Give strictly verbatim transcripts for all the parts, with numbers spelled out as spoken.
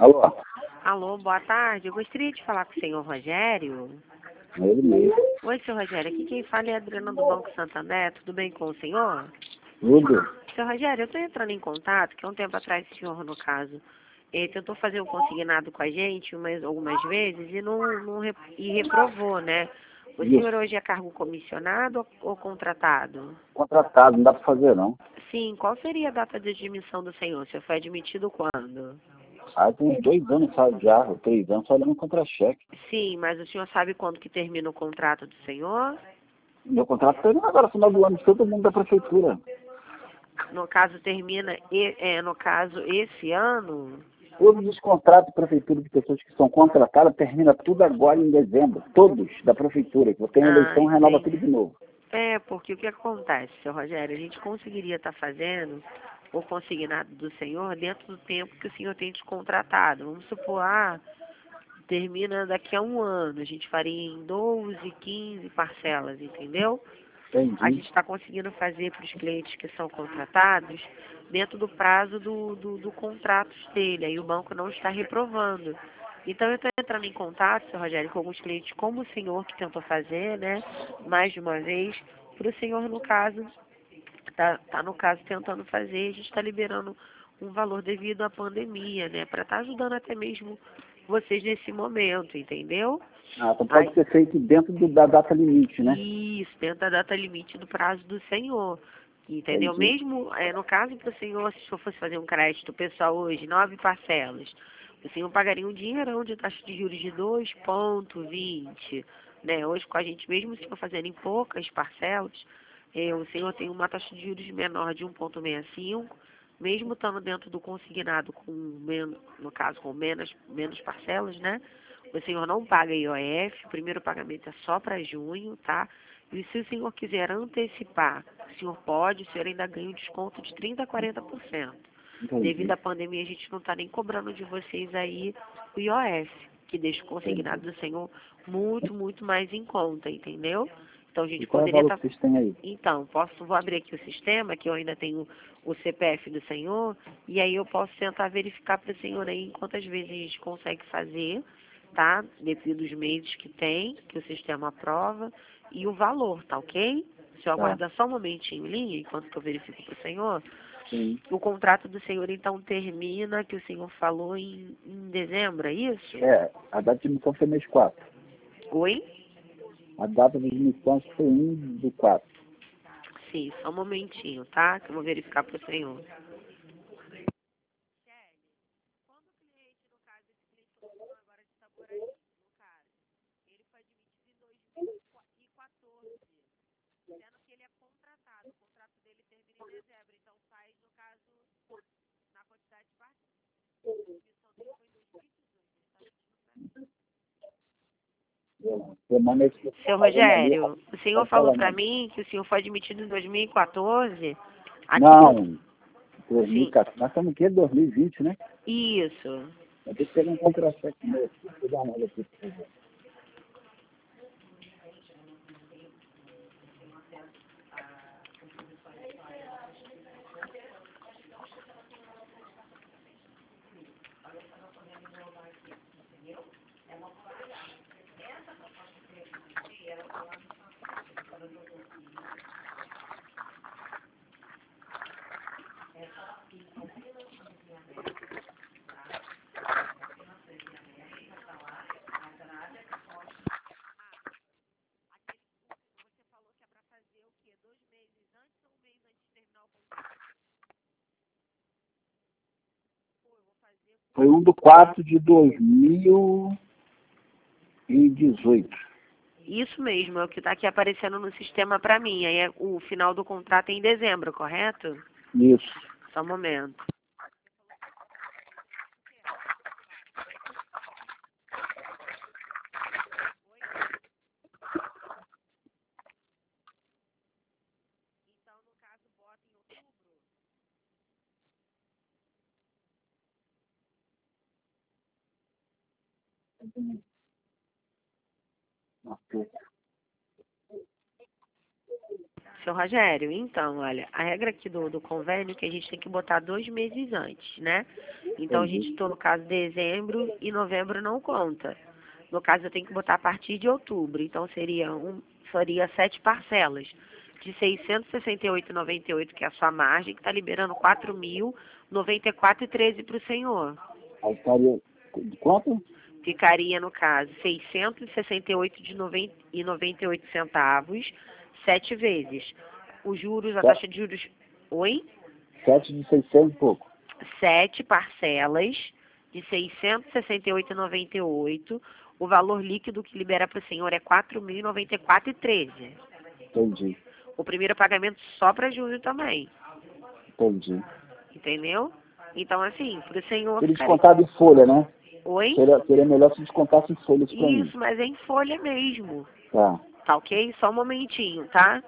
Alô? Alô, boa tarde. Eu gostaria de falar com o senhor Rogério. É ele mesmo. Oi, senhor Rogério. Aqui quem fala é a Adriana do Banco Santander. Tudo bem com o senhor? Tudo? Senhor Rogério, eu estou entrando em contato, que há um tempo atrás o senhor, no caso, eh, tentou fazer um consignado com a gente umas, algumas vezes e não, não re- e reprovou, né? O senhor Isso. hoje é cargo comissionado ou, ou contratado? Contratado, não dá pra fazer não. Sim, qual seria a data de admissão do senhor? O senhor foi admitido quando? Ah, tem uns dois anos, sabe, já, ou três anos, só olhando contra-cheque. Sim, mas o senhor sabe quando que termina o contrato do senhor? Meu contrato termina agora, no final do ano, de todo mundo da prefeitura. No caso, termina, e- é, no caso, esse ano? Todos os contratos de prefeitura de pessoas que são contratadas termina tudo agora em dezembro. Todos da prefeitura. Que tem Ah, eleição, renova tudo entendi. de novo. É, porque o que acontece, seu Rogério? A gente conseguiria estar fazendo o consignado do senhor dentro do tempo que o senhor tem descontratado. Vamos supor, ah, termina daqui a um ano. A gente faria em doze, quinze parcelas, entendeu? A Entendi. gente está conseguindo fazer para os clientes que são contratados dentro do prazo do, do, do contrato dele. Aí o banco não está reprovando. Então eu estou entrando em contato, seu Rogério, com alguns clientes como o senhor que tentou fazer, né, mais de uma vez, para o senhor, no caso, está tá, no caso tentando fazer, a gente está liberando um valor devido à pandemia, né, para estar ajudando até mesmo vocês nesse momento, entendeu? Ah, então pode Aí, ser feito dentro do- da data limite, né? isso, dentro da data limite do prazo do senhor. Entendeu? Entendi. Mesmo, é, no caso para o senhor, se o senhor fosse fazer um crédito pessoal hoje, nove parcelas, o senhor pagaria um dinheirão de taxa de juros de dois vírgula vinte. Né? Hoje, com a gente, mesmo se for fazendo em poucas parcelas, é, o senhor tem uma taxa de juros menor de um vírgula sessenta e cinco, mesmo estando dentro do consignado, com menos, no caso, com menos, menos parcelas, né? O senhor não paga I O F, o primeiro pagamento é só para junho, tá? E se o senhor quiser antecipar, o senhor pode, o senhor ainda ganha um desconto de trinta a quarenta por cento. Devido Entendi. à pandemia, a gente não está nem cobrando de vocês aí o I O F, que deixa o consignado Entendi. do senhor muito, muito mais em conta, entendeu? Então a E gente qual é o poderia valor estar... que vocês têm aí? Então, posso, vou abrir aqui o sistema, que eu ainda tenho o C P F do senhor, e aí eu posso tentar verificar para o senhor aí quantas vezes a gente consegue fazer, tá? Devido aos meses que tem, que o sistema aprova, e o valor, tá ok? Se eu Tá. aguardar só um momentinho em linha, enquanto que eu verifico para o senhor, Sim. o contrato do senhor então termina, que o senhor falou em, em dezembro, é isso? É, a data de admissão foi mês quatro. Oi? A data de admissão acho que foi um do quatro. Sim, só um momentinho, tá? Que eu vou verificar para o senhor. Semana que eu Seu tô fazendo ali, Rogério, o senhor pode falou falar, para não. mim que o senhor foi admitido em dois mil e quatorze. Aqui no... Não, Sim, dois mil e quatorze. Nós estamos aqui em dois mil e vinte, né? isso. Eu tenho que pegar um contra-cheque meu. Deixa eu dar uma olhada aqui, por favor. Foi um do quatro de dois mil e dezoito. Isso mesmo, é o que está aqui aparecendo no sistema para mim. Aí é- o final do contrato é em dezembro, correto? Isso. Só um momento. Ok. seu Rogério, então, olha, a regra aqui do, do convênio é que a gente tem que botar dois meses antes, né? Então, a gente, Entendi. tô, no caso, dezembro e novembro não conta. No caso, eu tenho que botar a partir de outubro. Então, seria, um, seria sete parcelas de seiscentos e sessenta e oito reais e noventa e oito centavos, que é a sua margem, que está liberando quatro mil e noventa e quatro reais e treze centavos para o senhor. Aí estaria de quanto? Ficaria, no caso, seiscentos e sessenta e oito reais e noventa e oito centavos, sete vezes. Os juros, a Se- taxa de juros... Oi? Sete de seiscentos e pouco. Sete parcelas de seiscentos e sessenta e oito reais e noventa e oito centavos. O valor líquido que libera para o senhor é quatro mil e noventa e quatro reais e treze centavos. Entendi. O primeiro pagamento só para julho também. Entendi. Entendeu? Então, assim, para o senhor Seria ficaria... descontado em folha, né? Oi? Seria, seria melhor se descontasse em folhas pra mim. Isso, mas é em folha mesmo. Tá. Tá ok? Só um momentinho, tá?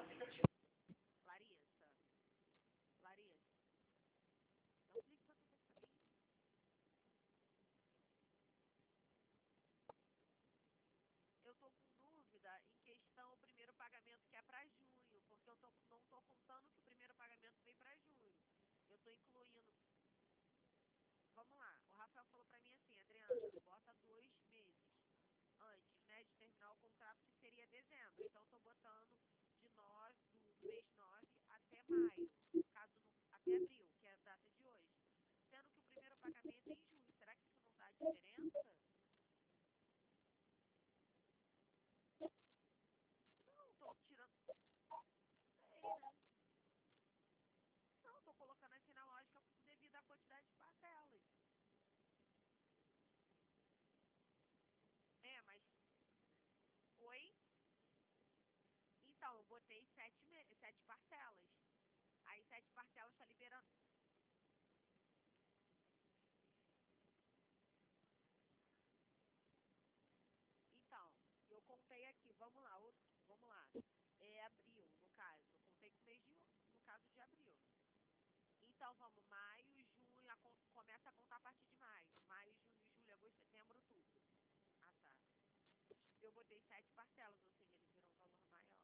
Eu tô com dúvida em questão o primeiro pagamento que é para junho, porque eu tô, não tô contando que o primeiro pagamento veio para junho. Eu tô incluindo. Vamos lá. O Rafael falou para mim assim, Adriana, bota dois meses antes, né, de terminar o contrato, que seria dezembro. Então eu tô botando de nove, do mês nove até maio, no caso no, até abril, que é a data de hoje. Sendo que o primeiro pagamento é em junho. Será que isso não dá diferença? Não, tô tirando. Não, tô colocando assim na lógica devido à quantidade de parcelas. É, mas. Oi? Então, eu botei sete, me... sete parcelas. Aí sete parcelas tá liberando. Então, eu contei aqui, vamos lá, outro, vamos lá. É abril, no caso. Eu contei com o mês de, no caso de abril. Então, vamos, maio, junho, a, con- começa a contar a partir de maio. Maio, junho, julho, agosto, setembro, outubro. Ah, tá. Eu botei sete parcelas, ou seja, ele virou um valor maior.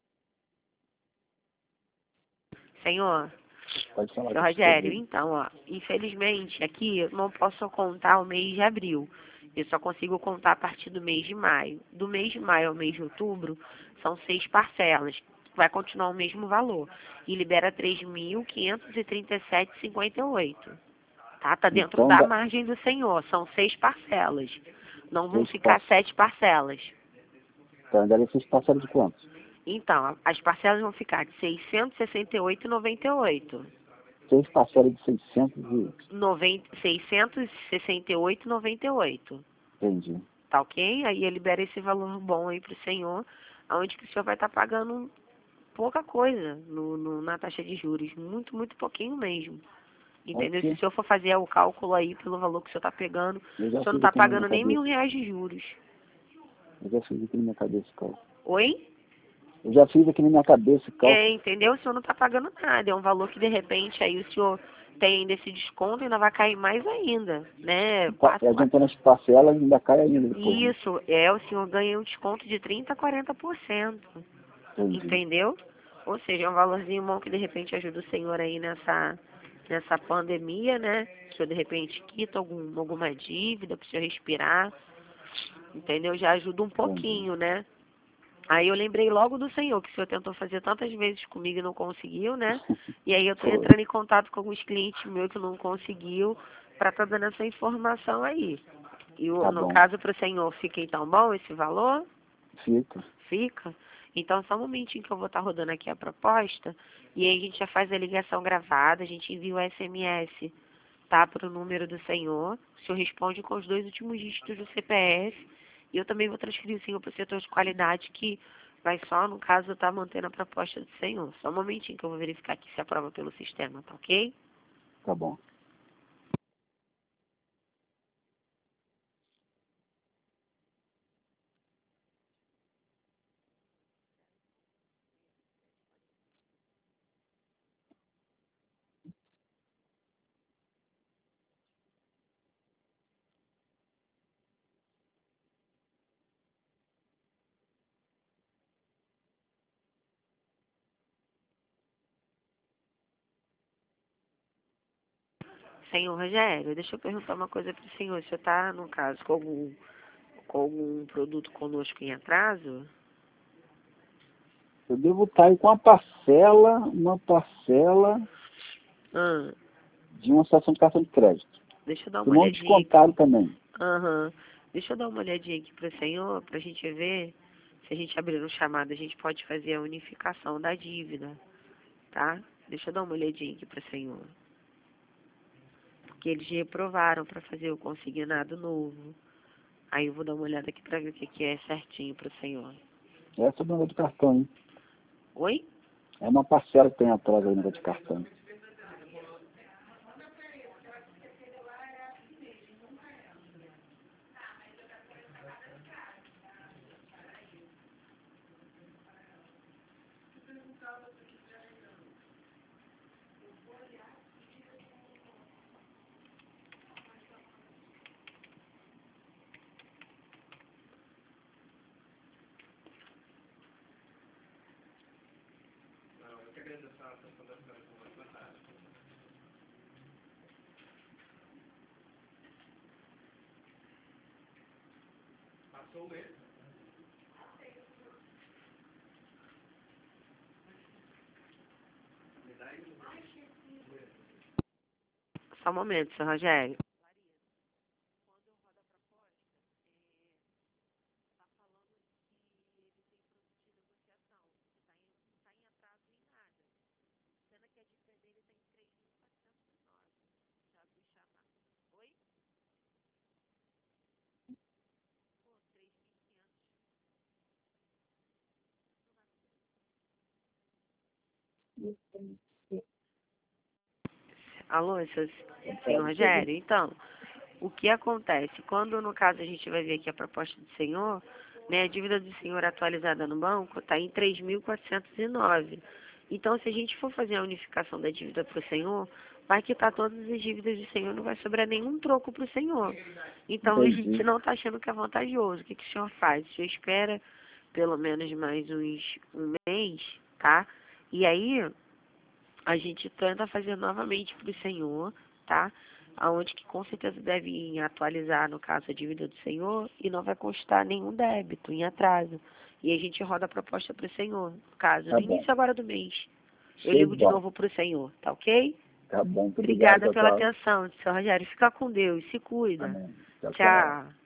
Senhor, Pode falar seu que eu te Rogério, ouvindo. então, ó, infelizmente aqui eu não posso contar o mês de abril. Eu só consigo contar a partir do mês de maio. Do mês de maio ao mês de outubro, são seis parcelas. Vai continuar o mesmo valor. E libera três mil quinhentos e trinta e sete reais e cinquenta e oito. Tá? Tá dentro Então da dá margem do senhor. São seis parcelas. Não vão seis ficar parcelas. sete parcelas. Então daria seis parcelas de quanto? Então, as parcelas vão ficar de seiscentos e sessenta e oito reais e noventa e oito. Seis parcelas de seiscentos e... noventa, seiscentos e sessenta e oito reais e noventa e oito. Entendi. Tá ok? Aí ele libera esse valor bom aí pro senhor, aonde que o senhor vai estar pagando pouca coisa no, no- na taxa de juros. Muito, muito pouquinho mesmo. Entendeu? Se o Ok. senhor for fazer o cálculo aí pelo valor que o senhor está pegando, Eu o já senhor não fiz está aqui na minha pagando nem mil cabeça. reais de juros. Eu já fiz aqui na minha cabeça o cálculo. Oi? Eu já fiz aqui na minha cabeça o É, cálculo. entendeu? O senhor não está pagando nada. É um valor que de repente aí o senhor tem desse desconto e ainda vai cair mais ainda, né? Pa- Passa, e adiantando as parcelas ainda cai ainda depois, né? isso, é, o senhor ganha um desconto de trinta a quarenta por cento. Entendi. Entendeu? Ou seja, é um valorzinho bom que de repente ajuda o senhor aí nessa, nessa pandemia, né? Que o senhor de repente quita algum, alguma dívida para o senhor respirar. Entendeu? Já ajuda um Entendi. pouquinho, né? Aí eu lembrei logo do senhor, que o senhor tentou fazer tantas vezes comigo e não conseguiu, né? E aí eu tô Foi. entrando em contato com alguns clientes meus que não conseguiu para estar dando essa informação aí. E o- Tá no bom. caso para o senhor, fica então bom esse valor? Fica. Fica? Então, só um momentinho que eu vou estar rodando aqui a proposta. E aí a gente já faz a ligação gravada, a gente envia o S M S, tá? Para o número do senhor. O senhor responde com os dois últimos dígitos do C P F. E eu também vou transferir o senhor para o setor de qualidade, que vai só, no caso, estar mantendo a proposta do senhor. Só um momentinho que eu vou verificar aqui se aprova pelo sistema, tá ok? Tá bom. Senhor Rogério, deixa eu perguntar uma coisa para o senhor. O senhor está, no caso, com algum, com algum produto conosco em atraso? Eu devo estar aí com uma parcela, uma parcela Ah, de uma situação de cartão de crédito. deixa eu dar E uma não olhadinha. descontado também. Aham. Deixa eu dar uma olhadinha aqui para o senhor, para a gente ver se a gente abrir um chamado, a gente pode fazer a unificação da dívida, tá? Deixa eu dar uma olhadinha aqui para o senhor. Porque eles reprovaram para fazer o consignado novo. Aí eu vou dar uma olhada aqui para ver o que, que é certinho para o senhor. Essa é o número de cartão, hein? Oi? É uma parcela que tem atrás aí no número de cartão. Só um momento, seu Rogério. Alô, seu, senhor Rogério? Então, o que acontece? Quando, no caso, a gente vai ver aqui a proposta do senhor, né, a dívida do senhor atualizada no banco está em três mil quatrocentos e nove. Então, se a gente for fazer a unificação da dívida para o senhor, vai quitar todas as dívidas do senhor, não vai sobrar nenhum troco para o senhor. Então, a gente Entendi. não está achando que é vantajoso. O que, que o senhor faz? O senhor espera pelo menos mais uns um mês, tá? E aí, a gente tenta fazer novamente para o senhor, tá? Aonde que com certeza deve ir atualizar, no caso, a dívida do senhor e não vai constar nenhum débito em atraso. E a gente roda a proposta para o senhor, no caso, Tá no bom. início agora do mês. Eu Show de ligo de bola. novo para o senhor, tá ok? Tá bom. Muito obrigado, Obrigada pela tchau, tchau. atenção, senhor Rogério. Fica com Deus, se cuida. Amém. Tchau, tchau. Tchau.